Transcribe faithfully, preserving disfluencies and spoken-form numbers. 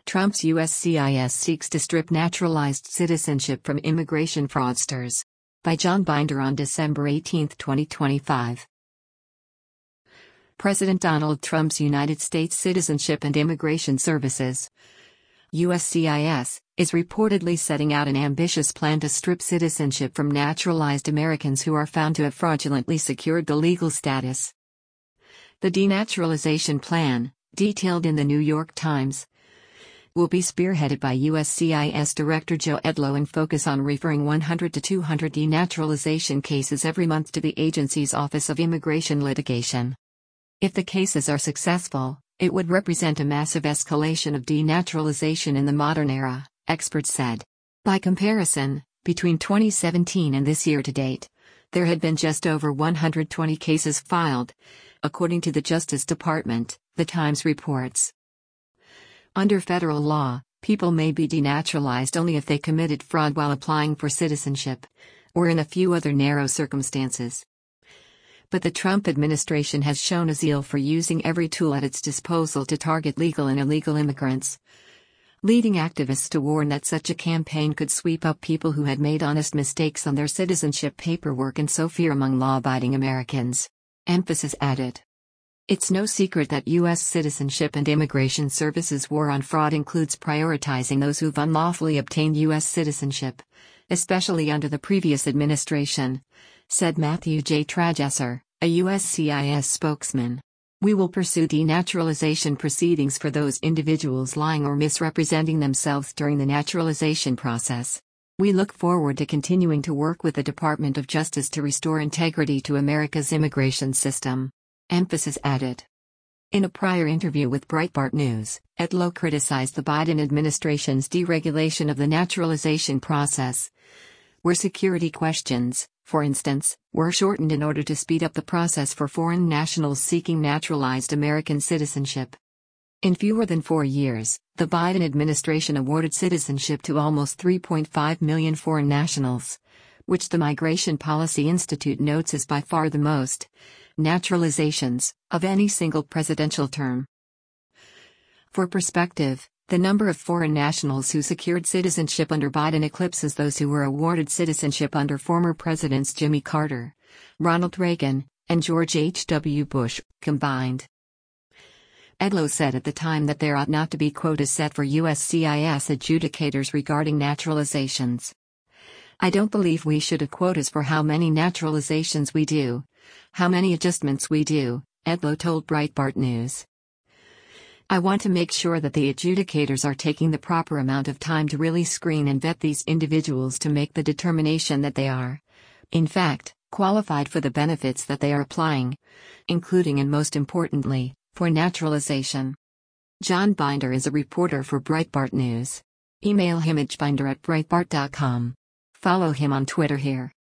Trump's U S C I S seeks to strip naturalized citizenship from immigration fraudsters. By John Binder on December eighteenth, twenty twenty-five. President Donald Trump's United States Citizenship and Immigration Services, U S C I S, is reportedly setting out an ambitious plan to strip citizenship from naturalized Americans who are found to have fraudulently secured the legal status. The denaturalization plan, detailed in the New York Times, will be spearheaded by U S C I S Director Joe Edlow and focus on referring one hundred to two hundred denaturalization cases every month to the agency's Office of Immigration Litigation. If the cases are successful, it would represent a massive escalation of denaturalization in the modern era, experts said. By comparison, between twenty seventeen and this year to date, there had been just over one hundred twenty cases filed, according to the Justice Department, the Times reports. Under federal law, people may be denaturalized only if they committed fraud while applying for citizenship, or in a few other narrow circumstances. But the Trump administration has shown a zeal for using every tool at its disposal to target legal and illegal immigrants, leading activists to warn that such a campaign could sweep up people who had made honest mistakes on their citizenship paperwork and sow fear among law-abiding Americans. Emphasis added. It's no secret that U S Citizenship and Immigration Services' war on fraud includes prioritizing those who've unlawfully obtained U S citizenship, especially under the previous administration, said Matthew J. Tragesser, a U S C I S spokesman. We will pursue denaturalization proceedings for those individuals lying or misrepresenting themselves during the naturalization process. We look forward to continuing to work with the Department of Justice to restore integrity to America's immigration system. Emphasis added. In a prior interview with Breitbart News, Edlow criticized the Biden administration's deregulation of the naturalization process, where security questions, for instance, were shortened in order to speed up the process for foreign nationals seeking naturalized American citizenship. In fewer than four years, the Biden administration awarded citizenship to almost three point five million foreign nationals, which the Migration Policy Institute notes is by far the most naturalizations of any single presidential term. For perspective, the number of foreign nationals who secured citizenship under Biden eclipses those who were awarded citizenship under former presidents Jimmy Carter, Ronald Reagan, and George H W Bush, combined. Edlow said at the time that there ought not to be quotas set for U S C I S adjudicators regarding naturalizations. I don't believe we should have quotas for how many naturalizations we do, how many adjustments we do, Edlow told Breitbart News. I want to make sure that the adjudicators are taking the proper amount of time to really screen and vet these individuals to make the determination that they are, in fact, qualified for the benefits that they are applying, including and most importantly, for naturalization. John Binder is a reporter for Breitbart News. Email him at binder at breitbart dot com. Follow him on Twitter here.